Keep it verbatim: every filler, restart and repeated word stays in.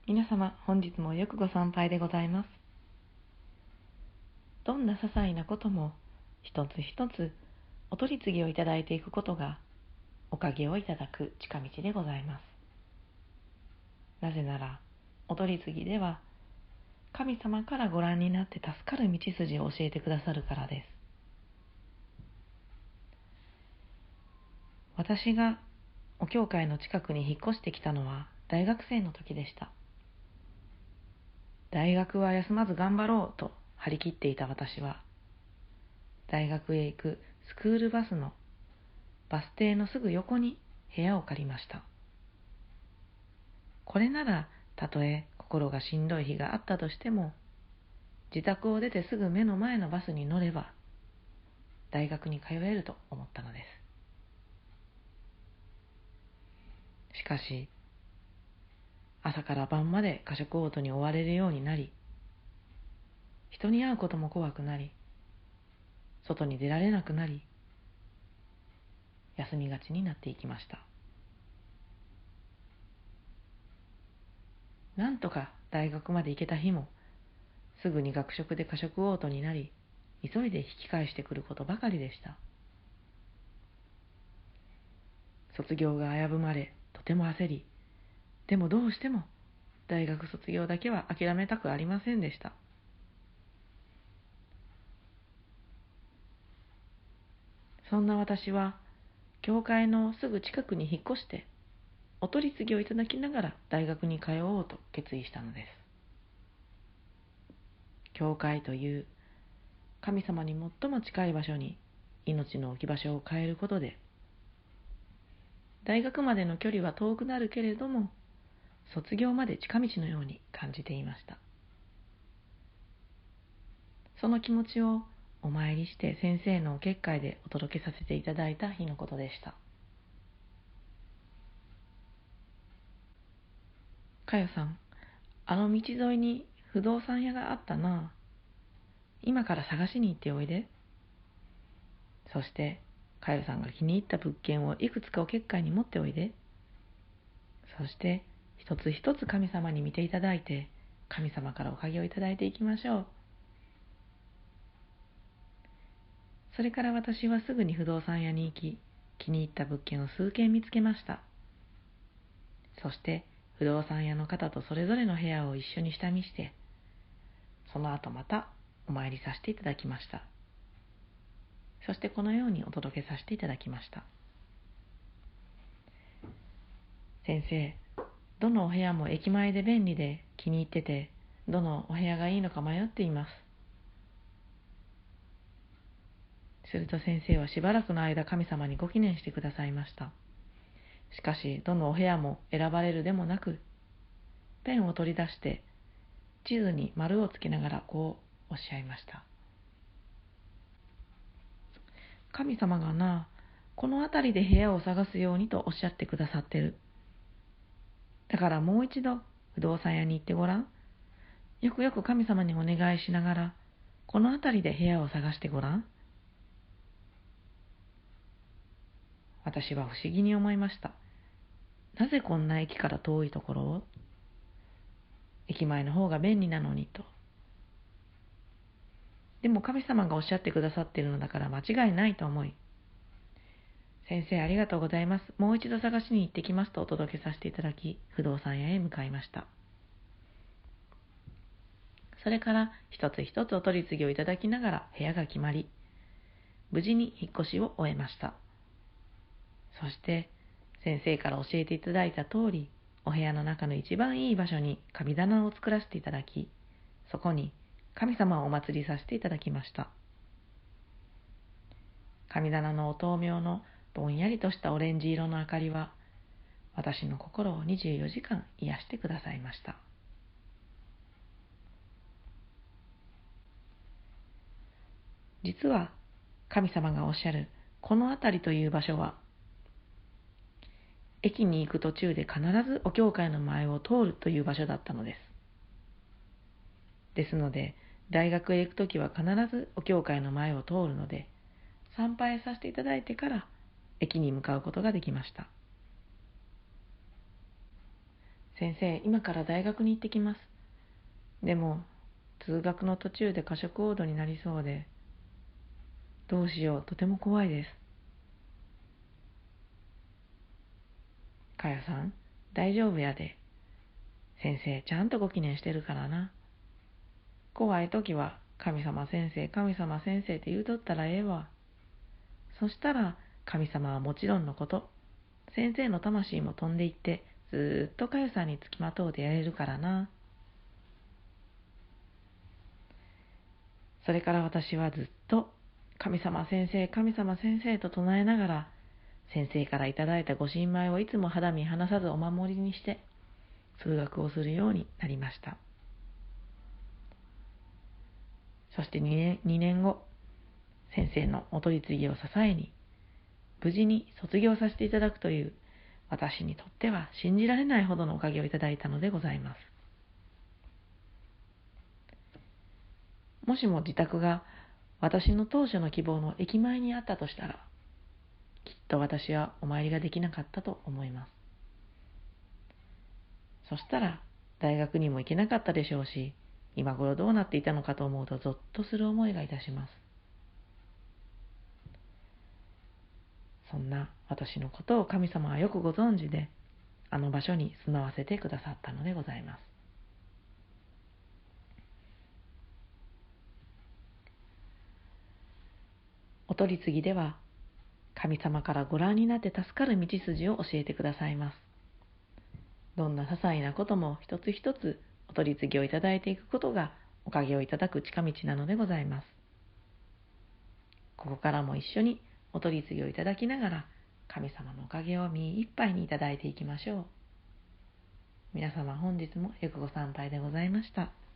皆様、本日もよくご参拝でございます。どんな些細なことも一つ一つお取り次ぎをいただいていくことがおかげをいただく近道でございます。なぜなら、お取り次ぎでは神様からご覧になって助かる道筋を教えてくださるからです。私がお教会の近くに引っ越してきたのは大学生の時でした。大学は休まず頑張ろうと張り切っていた私は、大学へ行くスクールバスのバス停のすぐ横に部屋を借りました。これならたとえ心がしんどい日があったとしても、自宅を出てすぐ目の前のバスに乗れば大学に通えると思ったのです。しかし、朝から晩まで過食嘔吐に追われるようになり、人に会うことも怖くなり、外に出られなくなり、休みがちになっていきました。なんとか大学まで行けた日も、すぐに学食で過食嘔吐になり、急いで引き返してくることばかりでした。卒業が危ぶまれ、とても焦り、でもどうしても大学卒業だけは諦めたくありませんでした。そんな私は、教会のすぐ近くに引っ越して、お取り次ぎをいただきながら大学に通おうと決意したのです。教会という神様に最も近い場所に命の置き場所を変えることで、大学までの距離は遠くなるけれども、卒業まで近道のように感じていました。その気持ちをお参りして先生のお結界でお届けさせていただいた日のことでした。かよさん、あの道沿いに不動産屋があったな。今から探しに行っておいで。そして、かよさんが気に入った物件をいくつかお結界に持っておいで。そして、一つ一つ神様に見ていただいて、神様からおかげをいただいていきましょう。それから私はすぐに不動産屋に行き、気に入った物件を数件見つけました。そして、不動産屋の方とそれぞれの部屋を一緒に下見して、その後またお参りさせていただきました。そしてこのようにお届けさせていただきました。先生、どのお部屋も駅前で便利で気に入ってて、どのお部屋がいいのか迷っています。すると先生はしばらくの間神様にご祈念してくださいました。しかし、どのお部屋も選ばれるでもなく、ペンを取り出して地図に丸をつけながらこうおっしゃいました。神様がな、この辺りで部屋を探すようにとおっしゃってくださってる。だからもう一度不動産屋に行ってごらん。よくよく神様にお願いしながら、この辺りで部屋を探してごらん。私は不思議に思いました。なぜこんな駅から遠いところを？駅前の方が便利なのにと。でも神様がおっしゃってくださっているのだから間違いないと思い、先生ありがとうございます。もう一度探しに行ってきますとお届けさせていただき、不動産屋へ向かいました。それから一つ一つお取り次ぎをいただきながら部屋が決まり、無事に引っ越しを終えました。そして先生から教えていただいた通り、お部屋の中の一番いい場所に神棚を作らせていただき、そこに神様をお祭りさせていただきました。神棚のお灯明のぼんやりとしたオレンジ色の明かりは、私の心をにじゅうよじかん癒してくださいました。実は神様がおっしゃるこの辺りという場所は、駅に行く途中で必ずお教会の前を通るという場所だったのです。ですので、大学へ行くときは必ずお教会の前を通るので、参拝させていただいてから駅に向かうことができました。 先生、今から大学に行ってきます。でも、通学の途中で過食嘔吐になりそうで、どうしよう、とても怖いです。かよさん、大丈夫やで。先生、ちゃんとご記念してるからな。怖いときは、神様先生、神様先生って言うとったらええわ。そしたら、神様はもちろんのこと、先生の魂も飛んでいって、ずーっとかよさんにつきまとうでやれるからな。それから私はずっと、神様先生、神様先生と唱えながら、先生からいただいたご神米をいつも肌身離さずお守りにして、通学をするようになりました。そしてにねん、にねんご、先生のお取り次ぎを支えに、無事に卒業させていただくという、私にとっては信じられないほどのおかげをいただいたのでございます。もしも自宅が私の当初の希望の駅前にあったとしたら、きっと私はお参りができなかったと思います。そしたら大学にも行けなかったでしょうし、今頃どうなっていたのかと思うとゾッとする思いがいたします。そんな私のことを神様はよくご存知で、あの場所に住まわせてくださったのでございます。お取り次ぎでは、神様からご覧になって助かる道筋を教えてくださいます。どんな些細なことも一つ一つお取り次ぎをいただいていくことがおかげをいただく近道なのでございます。ここからも一緒にお取り次ぎをいただきながら、神様のおかげを身いっぱいにいただいていきましょう。皆様本日もよくご参拝でございました。